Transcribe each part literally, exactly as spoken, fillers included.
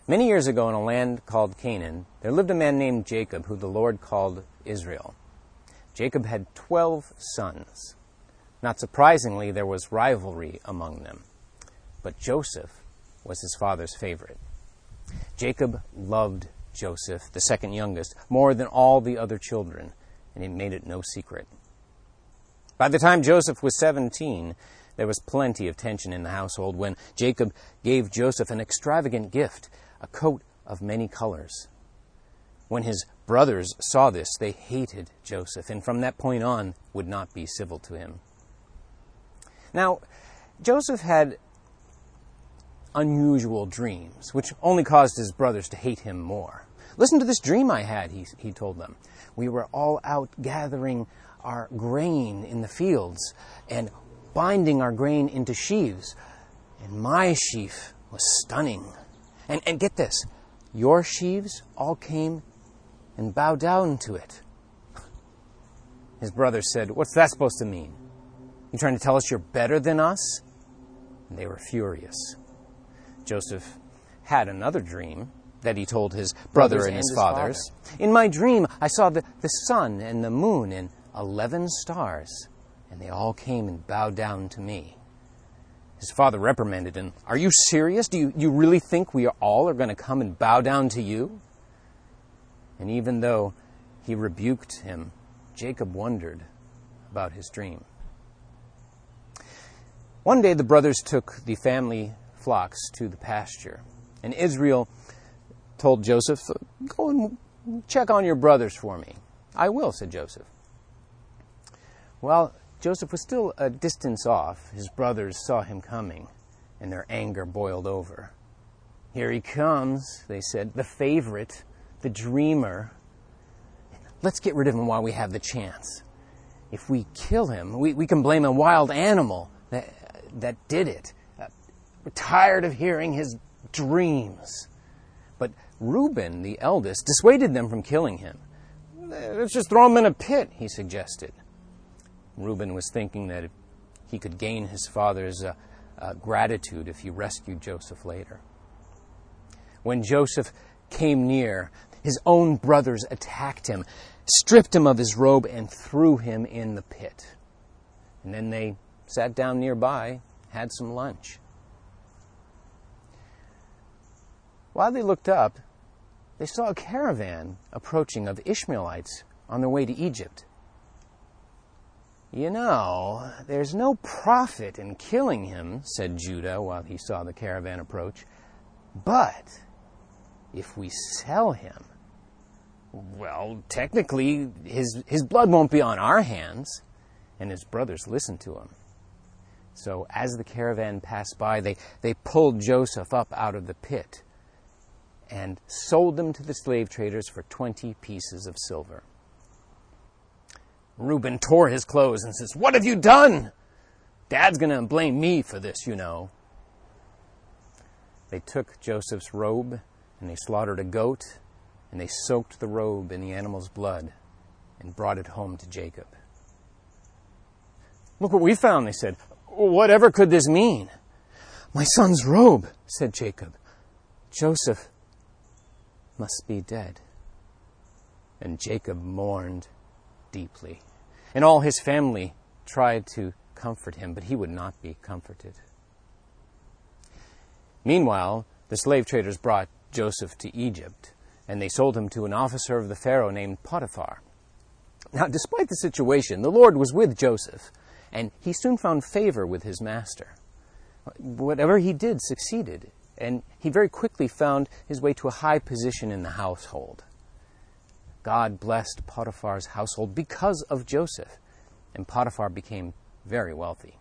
Many years ago in a land called Canaan, there lived a man named Jacob, who the Lord called Israel. Jacob had twelve sons. Not surprisingly, there was rivalry among them. But Joseph was his father's favorite. Jacob loved Joseph, the second youngest, more than all the other children, and he made it no secret. By the time Joseph was seventeen, there was plenty of tension in the household when Jacob gave Joseph an extravagant gift, a coat of many colors. When his brothers saw this, they hated Joseph, and from that point on would not be civil to him. Now, Joseph had unusual dreams, which only caused his brothers to hate him more. Listen to this dream I had, he, he told them. We were all out gathering our grain in the fields and binding our grain into sheaves. And my sheaf was stunning. And, and get this, your sheaves all came and bowed down to it. His brothers said, "What's that supposed to mean? You trying to tell us you're better than us?" And they were furious. Joseph had another dream that he told his brother and, and his, his fathers. Father. "In my dream, I saw the, the sun and the moon and eleven stars, and they all came and bowed down to me." His father reprimanded him. "Are you serious? Do you, you really think we all are going to come and bow down to you?" And even though he rebuked him, Jacob wondered about his dream. One day the brothers took the family flocks to the pasture, and Israel told Joseph, "Go and check on your brothers for me." "I will," said Joseph. Well, Joseph was still a distance off. His brothers saw him coming, and their anger boiled over. "Here he comes," they said, "the favorite, the dreamer. Let's get rid of him while we have the chance. If we kill him, we, we can blame a wild animal that, that did it. Uh, we're tired of hearing his dreams." But Reuben, the eldest, dissuaded them from killing him. "Let's just throw him in a pit," he suggested. Reuben was thinking that he could gain his father's uh, uh, gratitude if he rescued Joseph later. When Joseph came near, his own brothers attacked him, stripped him of his robe, and threw him in the pit. And then they sat down nearby, had some lunch. While they looked up, they saw a caravan approaching of Ishmaelites on their way to Egypt. "You know, there's no profit in killing him," said Judah while he saw the caravan approach. "But if we sell him, well, technically his, his blood won't be on our hands." And his brothers listened to him. So as the caravan passed by, they, they pulled Joseph up out of the pit and sold them to the slave traders for twenty pieces of silver. Reuben tore his clothes and says, "What have you done? Dad's going to blame me for this, you know." They took Joseph's robe and they slaughtered a goat and they soaked the robe in the animal's blood and brought it home to Jacob. "Look what we found," they said. "Whatever could this mean?" "My son's robe," said Jacob. "Joseph must be dead." And Jacob mourned deeply. And all his family tried to comfort him, but he would not be comforted. Meanwhile, the slave traders brought Joseph to Egypt, and they sold him to an officer of the Pharaoh named Potiphar. Now, despite the situation, the Lord was with Joseph, and he soon found favor with his master. Whatever he did succeeded, and he very quickly found his way to a high position in the household. God blessed Potiphar's household because of Joseph, and Potiphar became very wealthy.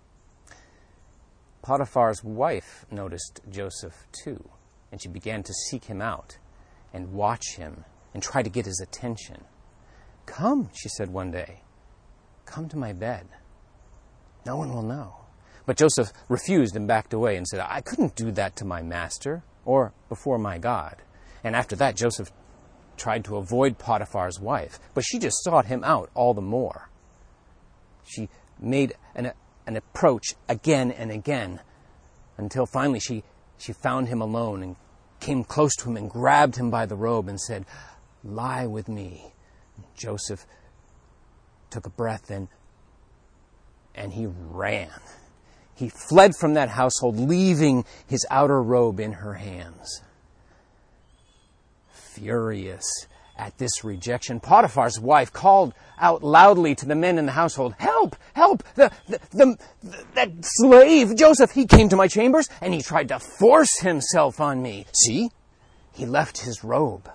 Potiphar's wife noticed Joseph too, and she began to seek him out and watch him and try to get his attention. "Come," she said one day, "come to my bed. No one will know." But Joseph refused and backed away and said, "I couldn't do that to my master or before my God." And after that, Joseph tried to avoid Potiphar's wife, but she just sought him out all the more. She made an, an approach again and again until finally she, she found him alone and came close to him and grabbed him by the robe and said, "Lie with me." Joseph took a breath and, and he ran. He fled from that household, leaving his outer robe in her hands. Furious at this rejection, Potiphar's wife called out loudly to the men in the household, "Help! Help! The, the, the, the, that slave, Joseph, he came to my chambers and he tried to force himself on me. See, he left his robe."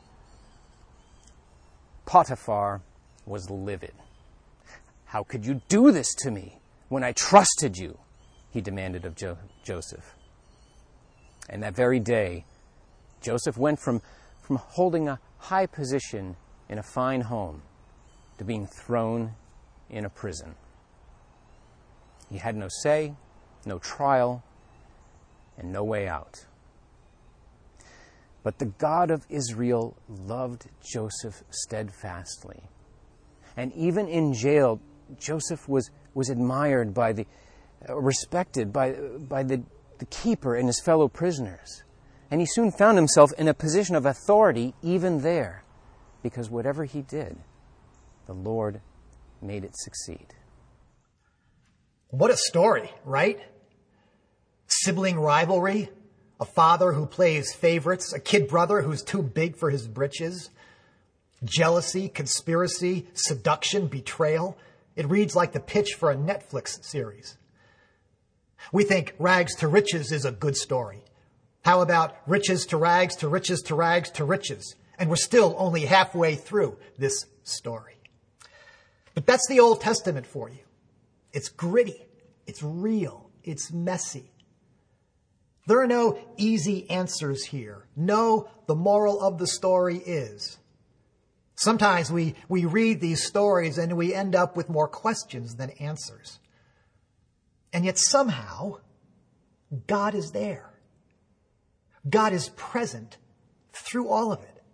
Potiphar was livid. "How could you do this to me when I trusted you?" he demanded of jo- Joseph. And that very day, Joseph went from, from holding a high position in a fine home to being thrown in a prison. He had no say, no trial, and no way out. But the God of Israel loved Joseph steadfastly. And even in jail, Joseph was, was admired by the, uh, respected by, by the, the keeper and his fellow prisoners. And he soon found himself in a position of authority even there, because whatever he did, the Lord made it succeed. What a story, right? Sibling rivalry, a father who plays favorites, a kid brother who's too big for his britches, jealousy, conspiracy, seduction, betrayal. It reads like the pitch for a Netflix series. We think Rags to Riches is a good story. How about riches to rags to riches to rags to riches? And we're still only halfway through this story. But that's the Old Testament for you. It's gritty. It's real. It's messy. There are no easy answers here. No, the moral of the story is. Sometimes we, we read these stories and we end up with more questions than answers. And yet somehow, God is there. God is present through all of it.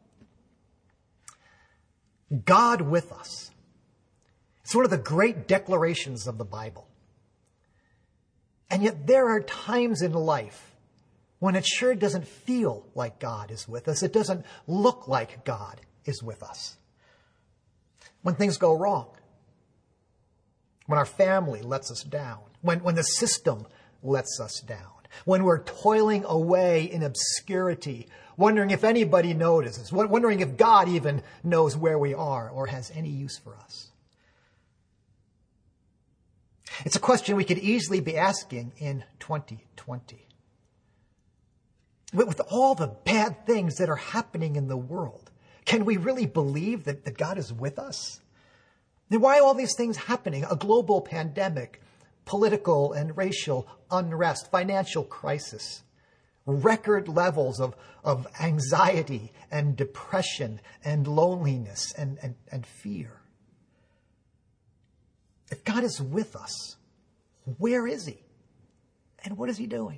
God with us. It's one of the great declarations of the Bible. And yet there are times in life when it sure doesn't feel like God is with us. It doesn't look like God is with us. When things go wrong. When our family lets us down. When, when the system lets us down. When we're toiling away in obscurity, wondering if anybody notices, wondering if God even knows where we are or has any use for us. It's a question we could easily be asking in twenty twenty. With all the bad things that are happening in the world, can we really believe that, that God is with us? And why are all these things happening? A global pandemic, political and racial unrest, financial crisis, record levels of, of anxiety and depression and loneliness and, and, and fear. If God is with us, where is he? And what is he doing?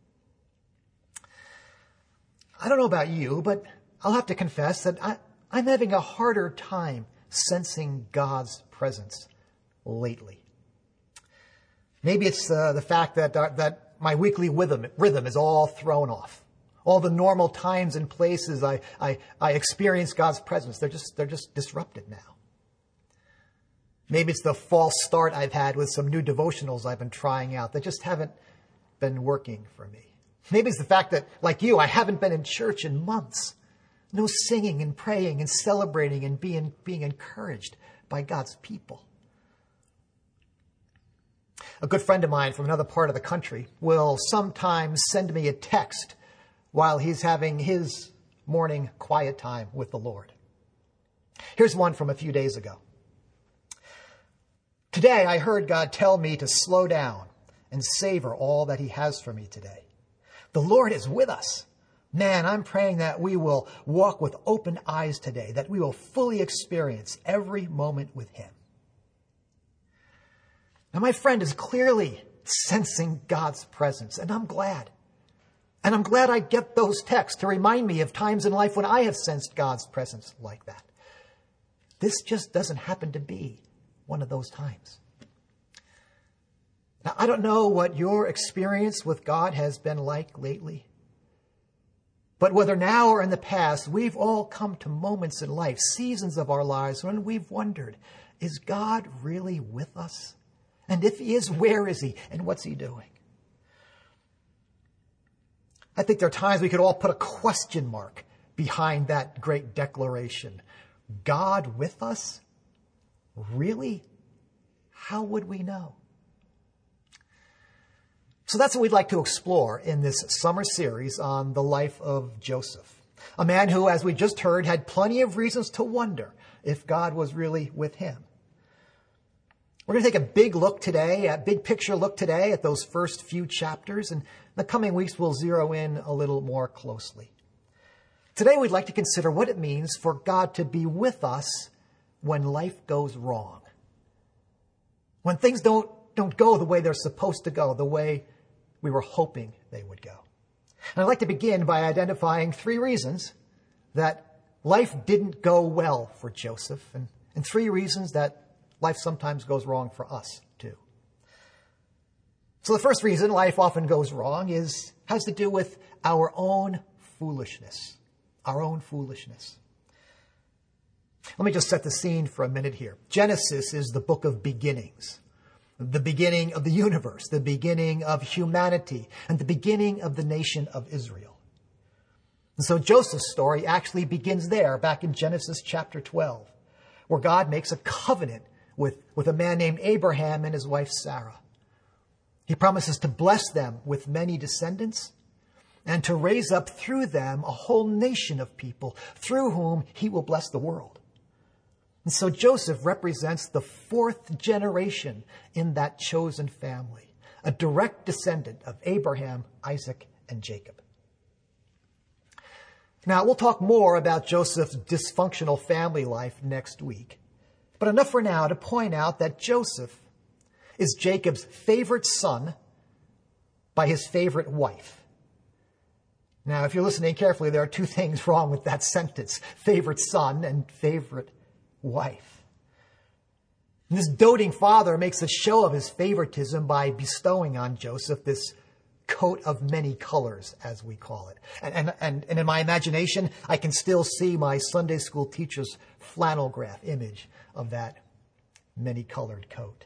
I don't know about you, but I'll have to confess that I, I'm having a harder time sensing God's presence lately. Maybe it's uh, the fact that uh, that my weekly rhythm, rhythm is all thrown off. All the normal times and places I, I, I experience God's presence, they're just, they're just disrupted now. Maybe it's the false start I've had with some new devotionals I've been trying out that just haven't been working for me. Maybe it's the fact that, like you, I haven't been in church in months. No singing and praying and celebrating and being, being encouraged by God's people. A good friend of mine from another part of the country will sometimes send me a text while he's having his morning quiet time with the Lord. Here's one from a few days ago. Today, I heard God tell me to slow down and savor all that he has for me today. The Lord is with us. Man, I'm praying that we will walk with open eyes today, that we will fully experience every moment with him. Now, my friend is clearly sensing God's presence, and I'm glad. And I'm glad I get those texts to remind me of times in life when I have sensed God's presence like that. This just doesn't happen to be one of those times. Now, I don't know what your experience with God has been like lately. But whether now or in the past, we've all come to moments in life, seasons of our lives, when we've wondered, is God really with us? And if he is, where is he? And what's he doing? I think there are times we could all put a question mark behind that great declaration. God with us? Really? How would we know? So that's what we'd like to explore in this summer series on the life of Joseph, a man who, as we just heard, had plenty of reasons to wonder if God was really with him. We're going to take a big look today, a big picture look today at those first few chapters, and in the coming weeks we'll zero in a little more closely. Today we'd like to consider what it means for God to be with us when life goes wrong. When things don't, don't go the way they're supposed to go, the way we were hoping they would go. And I'd like to begin by identifying three reasons that life didn't go well for Joseph, and, and three reasons that life sometimes goes wrong for us too. So the first reason life often goes wrong is has to do with our own foolishness. Our own foolishness. Let me just set the scene for a minute here. Genesis is the book of beginnings. The beginning of the universe, the beginning of humanity, and the beginning of the nation of Israel. And so Joseph's story actually begins there, back in Genesis chapter twelve, where God makes a covenant with, with a man named Abraham and his wife Sarah. He promises to bless them with many descendants and to raise up through them a whole nation of people through whom he will bless the world. And so Joseph represents the fourth generation in that chosen family, a direct descendant of Abraham, Isaac, and Jacob. Now, we'll talk more about Joseph's dysfunctional family life next week, but enough for now to point out that Joseph is Jacob's favorite son by his favorite wife. Now, if you're listening carefully, there are two things wrong with that sentence, favorite son and favorite wife. And this doting father makes a show of his favoritism by bestowing on Joseph this coat of many colors, as we call it. And, and, and, and in my imagination, I can still see my Sunday school teacher's flannel graph image of that many-colored coat.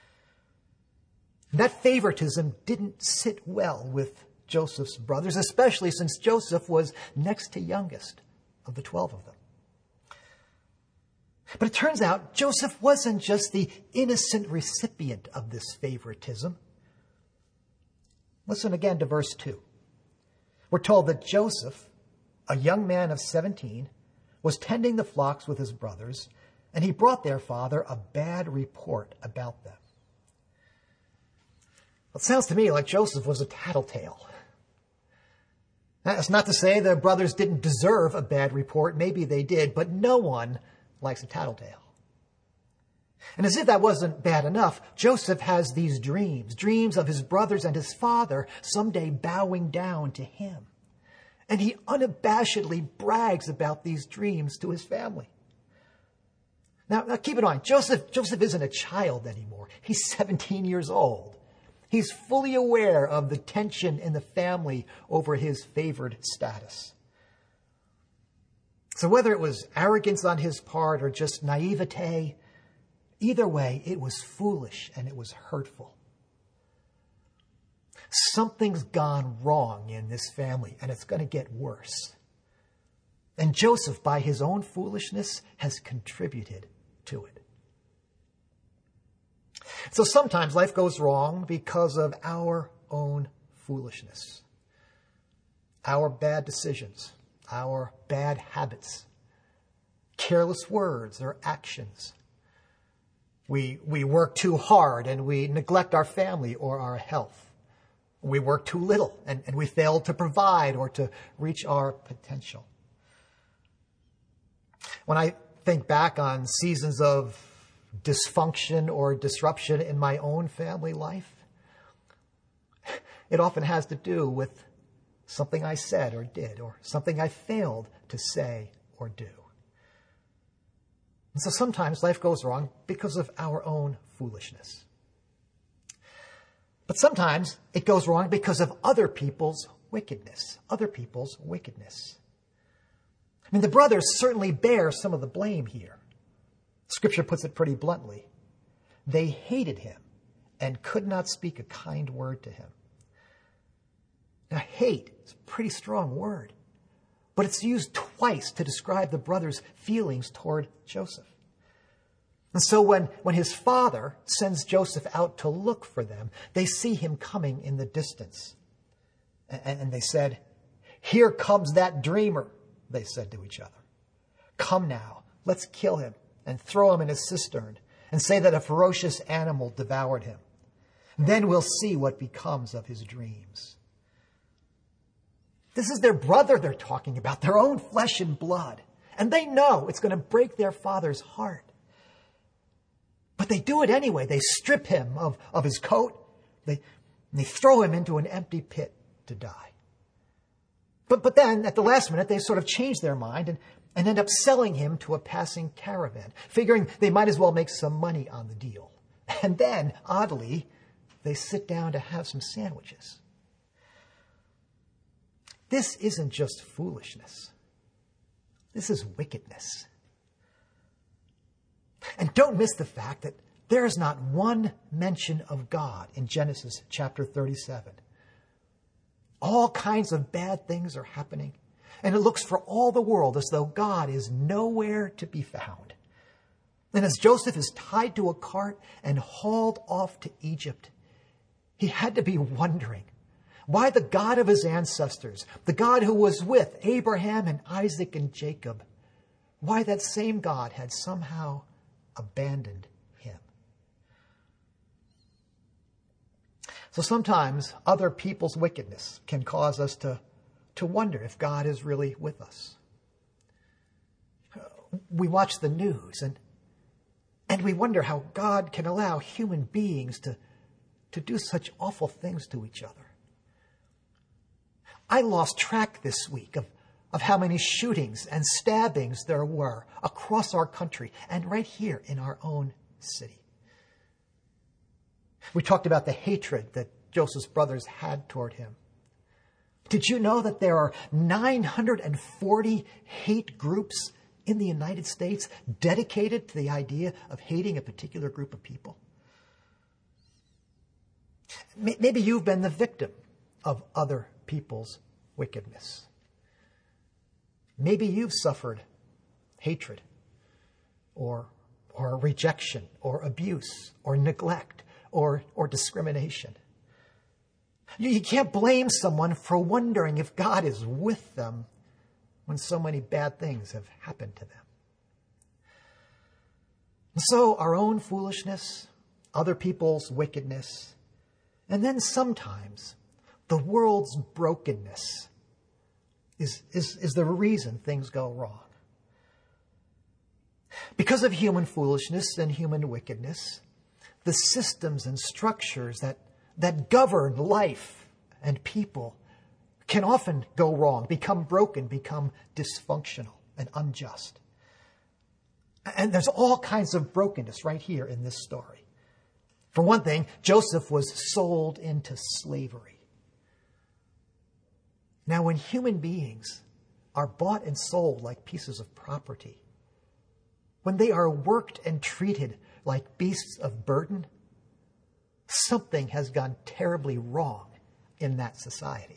That favoritism didn't sit well with Joseph's brothers, especially since Joseph was next to youngest of the twelve of them. But it turns out Joseph wasn't just the innocent recipient of this favoritism. Listen again to verse two. We're told that Joseph, a young man of seventeen, was tending the flocks with his brothers, and he brought their father a bad report about them. It sounds to me like Joseph was a tattletale. That's not to say the brothers didn't deserve a bad report. Maybe they did, but no one likes a tattletale. And as if that wasn't bad enough, Joseph has these dreams, dreams of his brothers and his father someday bowing down to him. And he unabashedly brags about these dreams to his family. Now, now keep in mind, Joseph, Joseph isn't a child anymore. He's seventeen years old. He's fully aware of the tension in the family over his favored status. So whether it was arrogance on his part or just naivete, either way, it was foolish and it was hurtful. Something's gone wrong in this family, and it's going to get worse. And Joseph, by his own foolishness, has contributed to it. So sometimes life goes wrong because of our own foolishness, our bad decisions, our bad habits, careless words or actions. We, we work too hard and we neglect our family or our health. We work too little and, and we fail to provide or to reach our potential. When I think back on seasons of dysfunction or disruption in my own family life, it often has to do with something I said or did, or something I failed to say or do. And so sometimes life goes wrong because of our own foolishness. But sometimes it goes wrong because of other people's wickedness, other people's wickedness. I mean, the brothers certainly bear some of the blame here. Scripture puts it pretty bluntly. They hated him and could not speak a kind word to him. Now, hate is a pretty strong word, but it's used twice to describe the brothers' feelings toward Joseph. And so when, when his father sends Joseph out to look for them, they see him coming in the distance. And, and they said, "Here comes that dreamer," they said to each other. "Come now, let's kill him and throw him in a cistern and say that a ferocious animal devoured him. Then we'll see what becomes of his dreams." This is their brother they're talking about, their own flesh and blood. And they know it's going to break their father's heart. But they do it anyway. They strip him of, of his coat. They, they throw him into an empty pit to die. But, but then, at the last minute, they sort of change their mind and, and end up selling him to a passing caravan, figuring they might as well make some money on the deal. And then, oddly, they sit down to have some sandwiches. This isn't just foolishness. This is wickedness. And don't miss the fact that there is not one mention of God in Genesis chapter thirty-seven. All kinds of bad things are happening, and it looks for all the world as though God is nowhere to be found. And as Joseph is tied to a cart and hauled off to Egypt, he had to be wondering why the God of his ancestors, the God who was with Abraham and Isaac and Jacob, why that same God had somehow abandoned him. So sometimes other people's wickedness can cause us to, to wonder if God is really with us. We watch the news and, and we wonder how God can allow human beings to, to do such awful things to each other. I lost track this week of, of how many shootings and stabbings there were across our country and right here in our own city. We talked about the hatred that Joseph's brothers had toward him. Did you know that there are nine hundred forty hate groups in the United States dedicated to the idea of hating a particular group of people? Maybe you've been the victim of other people's wickedness. Maybe you've suffered hatred or, or rejection or abuse or neglect or, or discrimination. You, you can't blame someone for wondering if God is with them when so many bad things have happened to them. And so our own foolishness, other people's wickedness, and then sometimes the world's brokenness is, is, is the reason things go wrong. Because of human foolishness and human wickedness, the systems and structures that, that govern life and people can often go wrong, become broken, become dysfunctional and unjust. And there's all kinds of brokenness right here in this story. For one thing, Joseph was sold into slavery. Now, when human beings are bought and sold like pieces of property, when they are worked and treated like beasts of burden, something has gone terribly wrong in that society.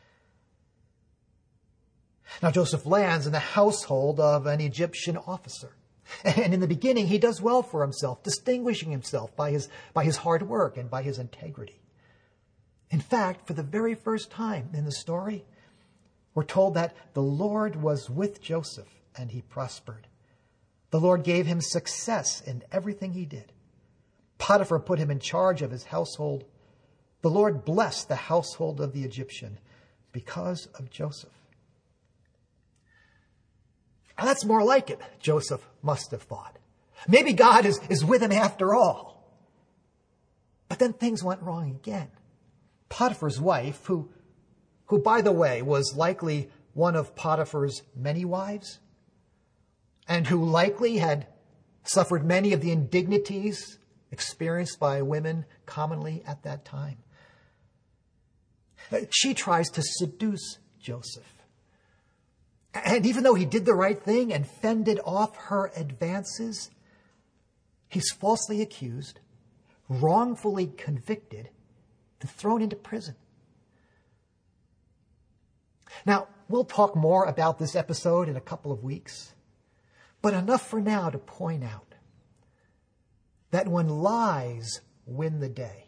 Now, Joseph lands in the household of an Egyptian officer. And in the beginning, he does well for himself, distinguishing himself by his, by his hard work and by his integrity. In fact, for the very first time in the story, we're told that the Lord was with Joseph and he prospered. The Lord gave him success in everything he did. Potiphar put him in charge of his household. The Lord blessed the household of the Egyptian because of Joseph. Now, that's more like it, Joseph must have thought. Maybe God is, is with him after all. But then things went wrong again. Potiphar's wife, who, who, by the way, was likely one of Potiphar's many wives, and who likely had suffered many of the indignities experienced by women commonly at that time. She tries to seduce Joseph. And even though he did the right thing and fended off her advances, he's falsely accused, wrongfully convicted, and thrown into prison. Now, we'll talk more about this episode in a couple of weeks, but enough for now to point out that when lies win the day,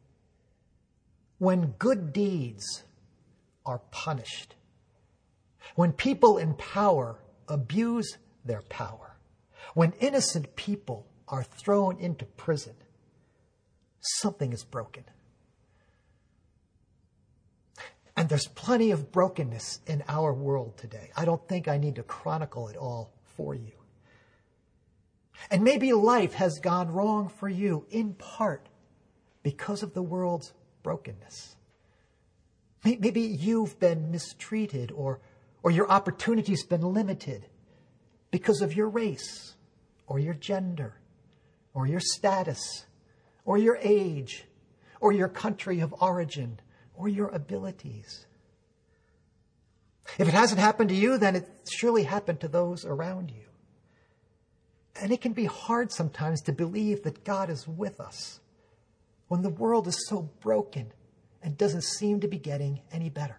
when good deeds are punished, when people in power abuse their power, when innocent people are thrown into prison, something is broken. And there's plenty of brokenness in our world today. I don't think I need to chronicle it all for you. And maybe life has gone wrong for you in part because of the world's brokenness. Maybe you've been mistreated or, or your opportunities been limited because of your race or your gender or your status or your age or your country of origin or your abilities. If it hasn't happened to you, then it surely happened to those around you. And it can be hard sometimes to believe that God is with us when the world is so broken and doesn't seem to be getting any better.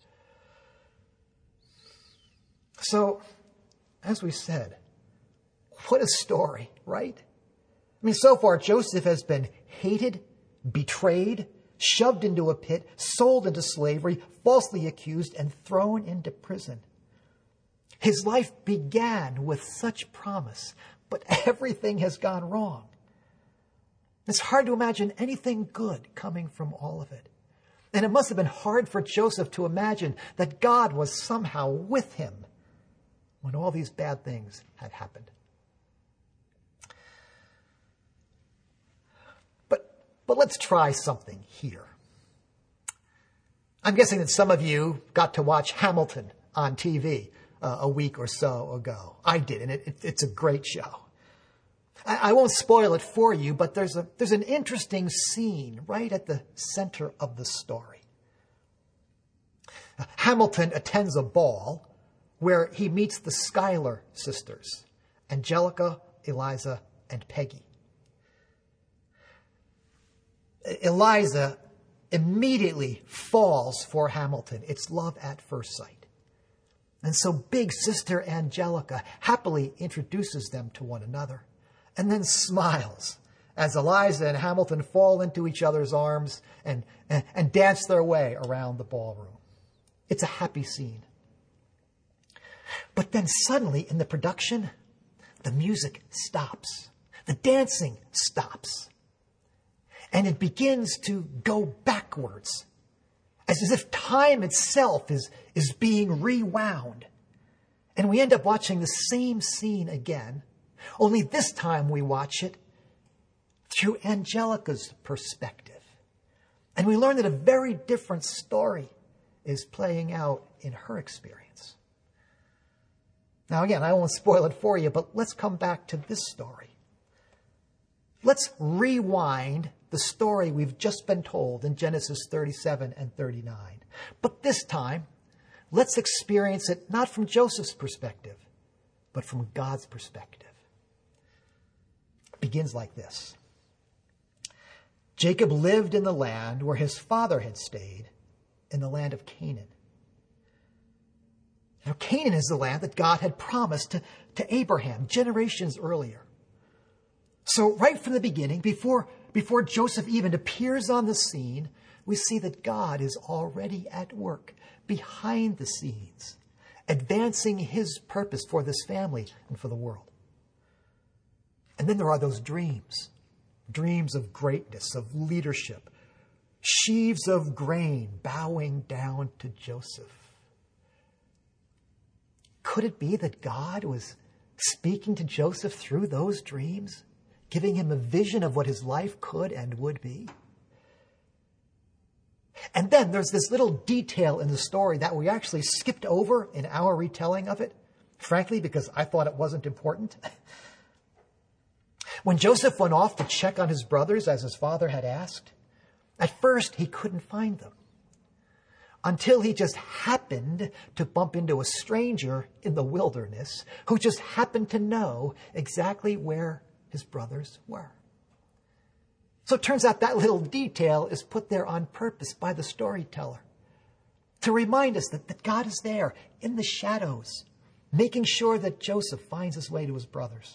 So, as we said, what a story, right? I mean, so far, Joseph has been hated, betrayed, shoved into a pit, sold into slavery, falsely accused, and thrown into prison. His life began with such promise, but everything has gone wrong. It's hard to imagine anything good coming from all of it. And it must have been hard for Joseph to imagine that God was somehow with him when all these bad things had happened. But, but let's try something here. I'm guessing that some of you got to watch Hamilton on T V uh, a week or so ago. I did, and it, it, it's a great show. I, I won't spoil it for you, but there's a there's an interesting scene right at the center of the story. Hamilton attends a ball where he meets the Schuyler sisters, Angelica, Eliza, and Peggy. Eliza immediately falls for Hamilton. It's love at first sight. And so big sister Angelica happily introduces them to one another and then smiles as Eliza and Hamilton fall into each other's arms and, and, and dance their way around the ballroom. It's a happy scene. But then suddenly in the production, the music stops. The dancing stops. And it begins to go backwards, as if time itself is, is being rewound. And we end up watching the same scene again, only this time we watch it through Angelica's perspective. And we learn that a very different story is playing out in her experience. Now again, I won't spoil it for you, but let's come back to this story. Let's rewind the story we've just been told in Genesis thirty-seven and thirty-nine. But this time, let's experience it not from Joseph's perspective, but from God's perspective. It begins like this. Jacob lived in the land where his father had stayed, in the land of Canaan. Now, Canaan is the land that God had promised to, to Abraham generations earlier. So right from the beginning, before, before Joseph even appears on the scene, we see that God is already at work behind the scenes, advancing his purpose for this family and for the world. And then there are those dreams, dreams of greatness, of leadership, sheaves of grain bowing down to Joseph. Could it be that God was speaking to Joseph through those dreams, giving him a vision of what his life could and would be? And then there's this little detail in the story that we actually skipped over in our retelling of it, frankly, because I thought it wasn't important. When Joseph went off to check on his brothers as his father had asked, at first he couldn't find them. until he just happened to bump into a stranger in the wilderness who just happened to know exactly where his brothers were. So it turns out that little detail is put there on purpose by the storyteller to remind us that, that God is there in the shadows, making sure that Joseph finds his way to his brothers.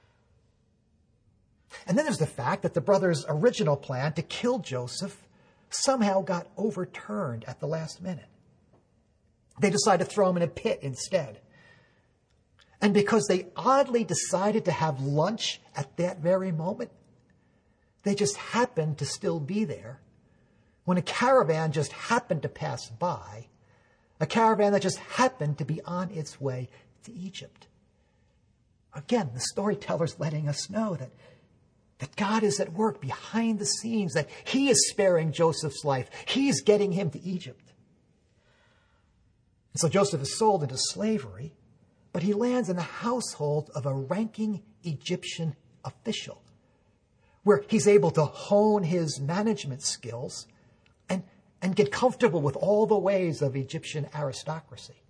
And then there's the fact that the brothers' original plan to kill Joseph somehow got overturned at the last minute. They decided to throw him in a pit instead. And because they oddly decided to have lunch at that very moment, they just happened to still be there when a caravan just happened to pass by, a caravan that just happened to be on its way to Egypt. Again, the storyteller's letting us know that That God is at work behind the scenes, that he is sparing Joseph's life. He's getting him to Egypt. And so Joseph is sold into slavery, but he lands in the household of a ranking Egyptian official, where he's able to hone his management skills and, and get comfortable with all the ways of Egyptian aristocracy.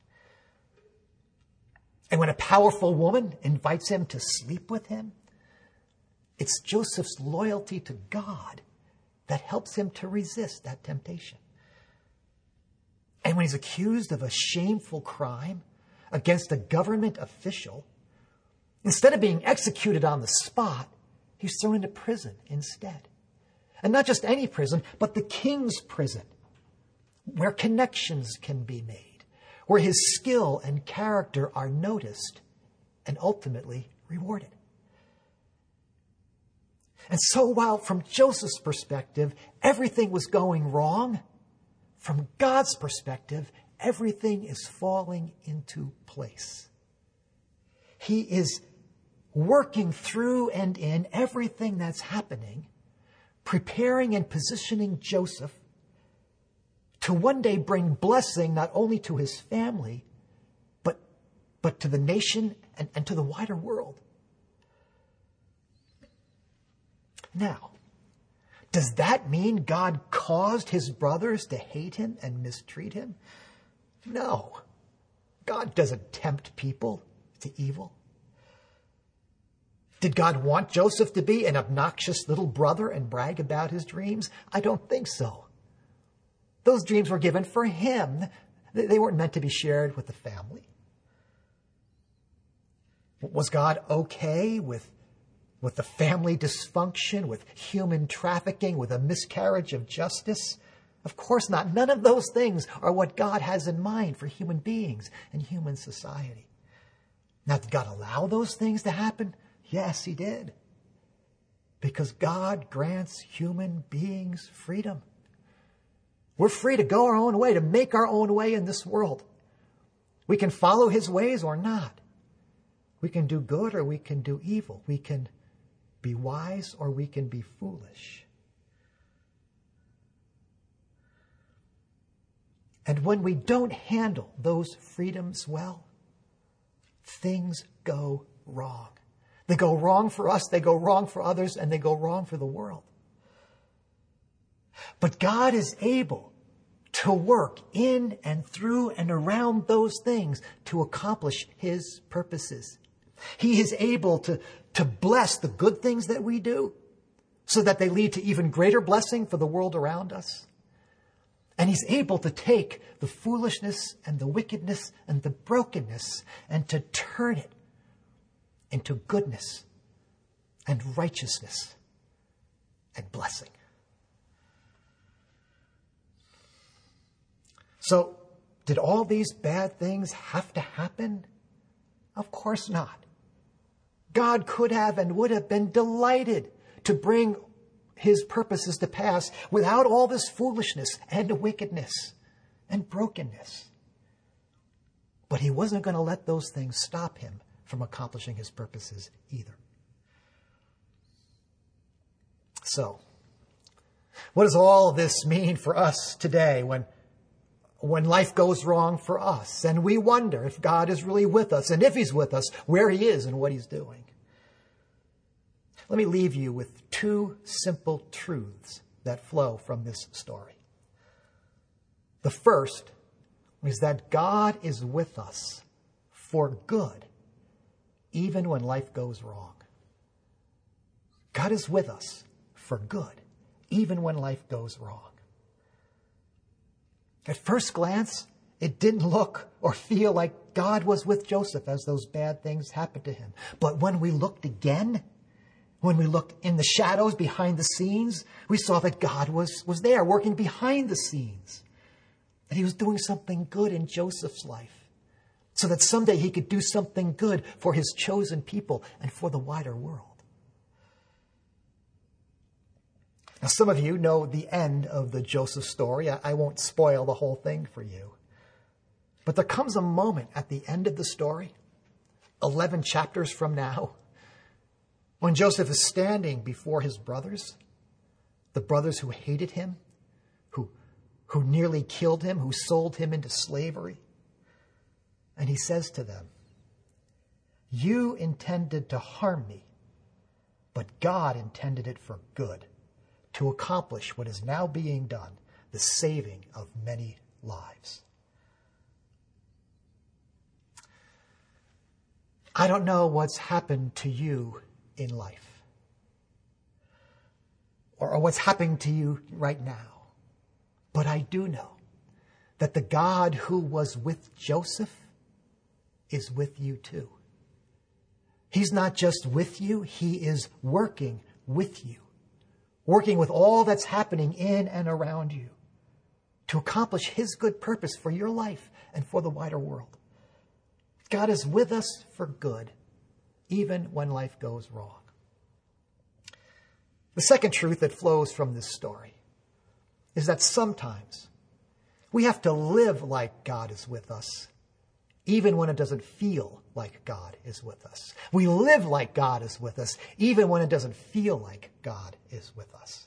And when a powerful woman invites him to sleep with him, it's Joseph's loyalty to God that helps him to resist that temptation. And when he's accused of a shameful crime against a government official, instead of being executed on the spot, he's thrown into prison instead. And not just any prison, but the king's prison, where connections can be made, where his skill and character are noticed and ultimately rewarded. And so while from Joseph's perspective, everything was going wrong, from God's perspective, everything is falling into place. He is working through and in everything that's happening, preparing and positioning Joseph to one day bring blessing not only to his family, but, but to the nation and, and to the wider world. Now, does that mean God caused his brothers to hate him and mistreat him? No. God doesn't tempt people to evil. Did God want Joseph to be an obnoxious little brother and brag about his dreams? I don't think so. Those dreams were given for him. They weren't meant to be shared with the family. Was God okay with with the family dysfunction, with human trafficking, with a miscarriage of justice? Of course not. None of those things are what God has in mind for human beings and human society. Now, did God allow those things to happen? Yes, he did. Because God grants human beings freedom. We're free to go our own way, to make our own way in this world. We can follow his ways or not. We can do good or we can do evil. We can be wise or we can be foolish. And when we don't handle those freedoms well, things go wrong. They go wrong for us, they go wrong for others, and they go wrong for the world. But God is able to work in and through and around those things to accomplish his purposes. He is able to, to bless the good things that we do so that they lead to even greater blessing for the world around us. And he's able to take the foolishness and the wickedness and the brokenness and to turn it into goodness and righteousness and blessing. So, did all these bad things have to happen? Of course not. God could have and would have been delighted to bring his purposes to pass without all this foolishness and wickedness and brokenness. But he wasn't going to let those things stop him from accomplishing his purposes either. So, what does all of this mean for us today when When life goes wrong for us and we wonder if God is really with us and if he's with us, where he is and what he's doing? Let me leave you with two simple truths that flow from this story. The first is that God is with us for good, even when life goes wrong. God is with us for good, even when life goes wrong. At first glance, it didn't look or feel like God was with Joseph as those bad things happened to him. But when we looked again, when we looked in the shadows behind the scenes, we saw that God was, was there working behind the scenes. That he was doing something good in Joseph's life so that someday he could do something good for his chosen people and for the wider world. Now, some of you know the end of the Joseph story. I, I won't spoil the whole thing for you. But there comes a moment at the end of the story, eleven chapters from now, when Joseph is standing before his brothers, the brothers who hated him, who, who nearly killed him, who sold him into slavery. And he says to them, "You intended to harm me, but God intended it for good, to accomplish what is now being done, the saving of many lives." I don't know what's happened to you in life, or what's happening to you right now, but I do know that the God who was with Joseph is with you too. He's not just with you, he is working with you. Working with all that's happening in and around you to accomplish his good purpose for your life and for the wider world. God is with us for good, even when life goes wrong. The second truth that flows from this story is that sometimes we have to live like God is with us, even when it doesn't feel like God is with us. We live like God is with us, even when it doesn't feel like God is with us.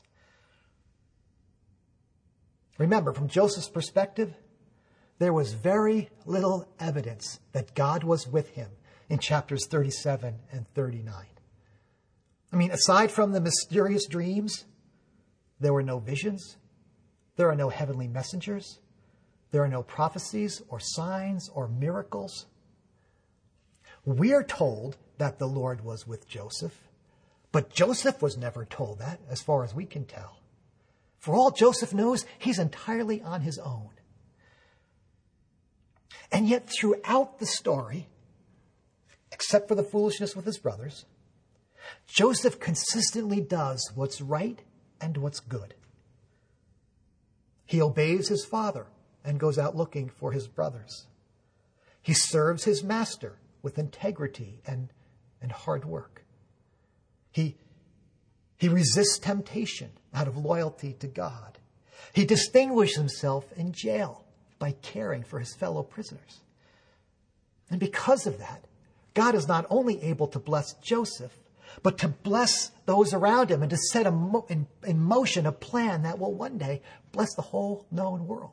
Remember, from Joseph's perspective, there was very little evidence that God was with him in chapters thirty-seven and thirty-nine. I mean, aside from the mysterious dreams, there were no visions, there are no heavenly messengers, there are no prophecies or signs or miracles. We're told that the Lord was with Joseph, but Joseph was never told that, as far as we can tell. For all Joseph knows, he's entirely on his own. And yet throughout the story, except for the foolishness with his brothers, Joseph consistently does what's right and what's good. He obeys his father and goes out looking for his brothers. He serves his master with integrity and, and hard work. He, he resists temptation out of loyalty to God. He distinguishes himself in jail by caring for his fellow prisoners. And because of that, God is not only able to bless Joseph, but to bless those around him and to set in, in motion a plan that will one day bless the whole known world.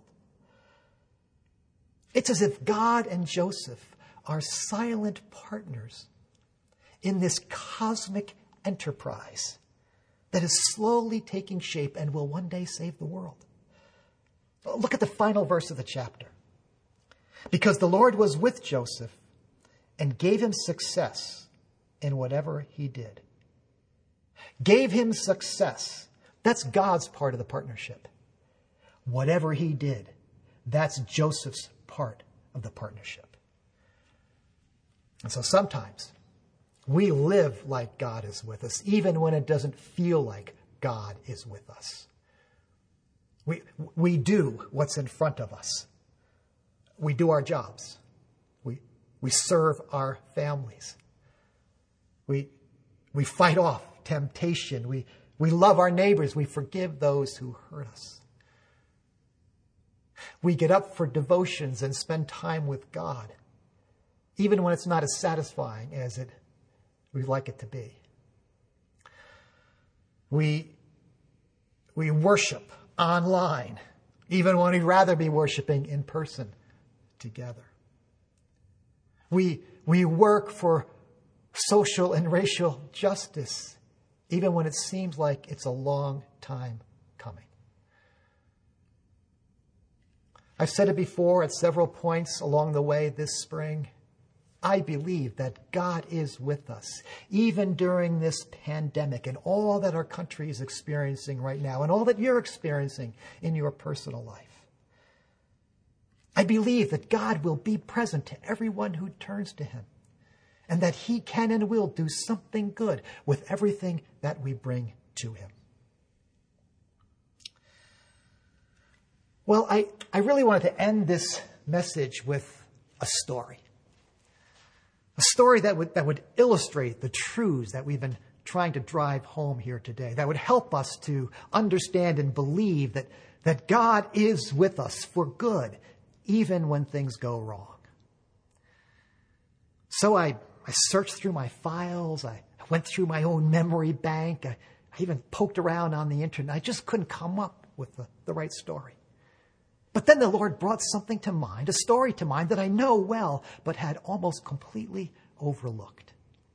It's as if God and Joseph are silent partners in this cosmic enterprise that is slowly taking shape and will one day save the world. Look at the final verse of the chapter. Because the Lord was with Joseph and gave him success in whatever he did. Gave him success. That's God's part of the partnership. Whatever he did, that's Joseph's part of the partnership. And so sometimes we live like God is with us, even when it doesn't feel like God is with us. We, we do what's in front of us. We do our jobs. We, we serve our families. We, we fight off temptation. We, we love our neighbors. We forgive those who hurt us. We get up for devotions and spend time with God, even when it's not as satisfying as it we'd like it to be. We, we worship online, even when we'd rather be worshiping in person together. We, we work for social and racial justice, even when it seems like it's a long time coming. I've said it before at several points along the way this spring. I believe that God is with us, even during this pandemic and all that our country is experiencing right now and all that you're experiencing in your personal life. I believe that God will be present to everyone who turns to him, and that he can and will do something good with everything that we bring to him. Well, I, I really wanted to end this message with a story. A story that would, that would illustrate the truths that we've been trying to drive home here today, that would help us to understand and believe that, that God is with us for good, even when things go wrong. So I, I searched through my files. I went through my own memory bank. I, I even poked around on the internet. I just couldn't come up with the, the right story. But then the Lord brought something to mind, a story to mind that I know well, but had almost completely overlooked.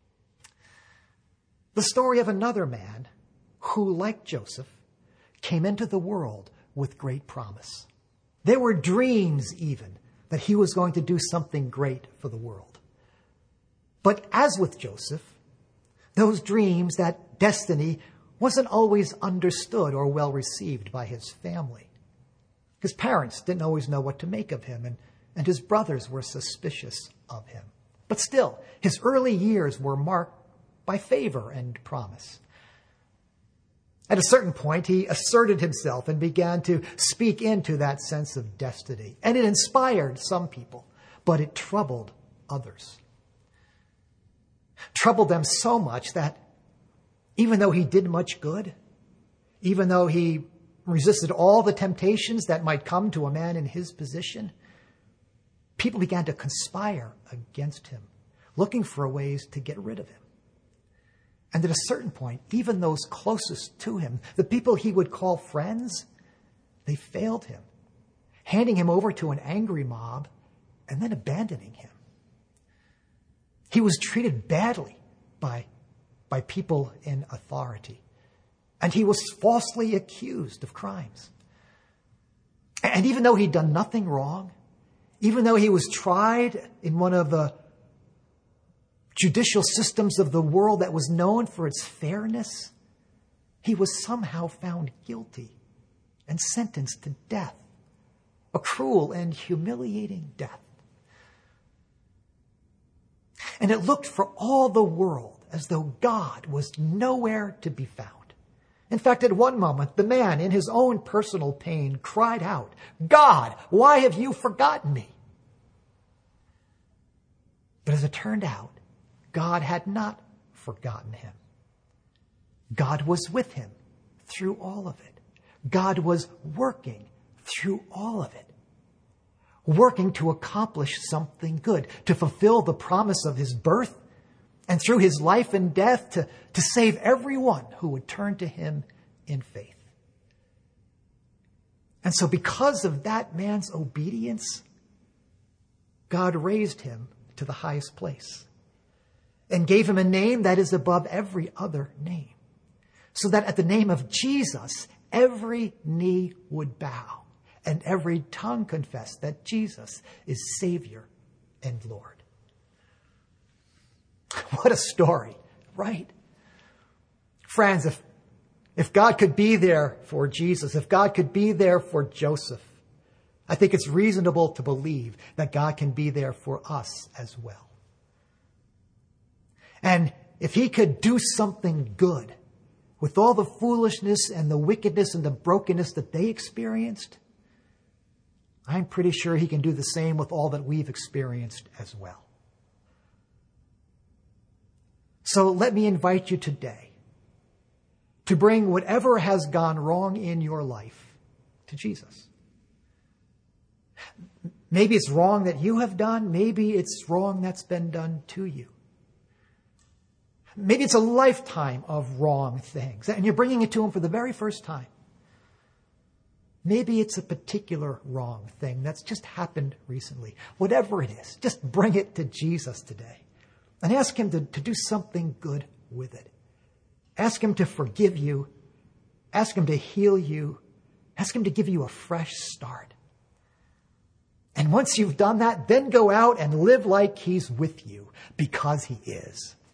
The story of another man who, like Joseph, came into the world with great promise. There were dreams even that he was going to do something great for the world. But as with Joseph, those dreams, that destiny, wasn't always understood or well received by his family. His parents didn't always know what to make of him, and, and his brothers were suspicious of him. But still, his early years were marked by favor and promise. At a certain point, he asserted himself and began to speak into that sense of destiny. And it inspired some people, but it troubled others. Troubled them so much that even though he did much good, even though he resisted all the temptations that might come to a man in his position, people began to conspire against him, looking for ways to get rid of him. And at a certain point, even those closest to him, the people he would call friends, they failed him, handing him over to an angry mob and then abandoning him. He was treated badly by, by people in authority. And he was falsely accused of crimes. And even though he'd done nothing wrong, even though he was tried in one of the judicial systems of the world that was known for its fairness, he was somehow found guilty and sentenced to death, a cruel and humiliating death. And it looked for all the world as though God was nowhere to be found. In fact, at one moment, the man, in his own personal pain, cried out, "God, why have you forgotten me?" But as it turned out, God had not forgotten him. God was with him through all of it. God was working through all of it, working to accomplish something good, to fulfill the promise of his birth, and through his life and death to, to save everyone who would turn to him in faith. And so because of that man's obedience, God raised him to the highest place and gave him a name that is above every other name, so that at the name of Jesus, every knee would bow and every tongue confess that Jesus is Savior and Lord. What a story, right? Friends, if, if God could be there for Jesus, if God could be there for Joseph, I think it's reasonable to believe that God can be there for us as well. And if he could do something good with all the foolishness and the wickedness and the brokenness that they experienced, I'm pretty sure he can do the same with all that we've experienced as well. So let me invite you today to bring whatever has gone wrong in your life to Jesus. Maybe it's wrong that you have done. Maybe it's wrong that's been done to you. Maybe it's a lifetime of wrong things, and you're bringing it to him for the very first time. Maybe it's a particular wrong thing that's just happened recently. Whatever it is, just bring it to Jesus today. And ask him to, to do something good with it. Ask him to forgive you. Ask him to heal you. Ask him to give you a fresh start. once you've done that, then go out and live like he's with you, because he is.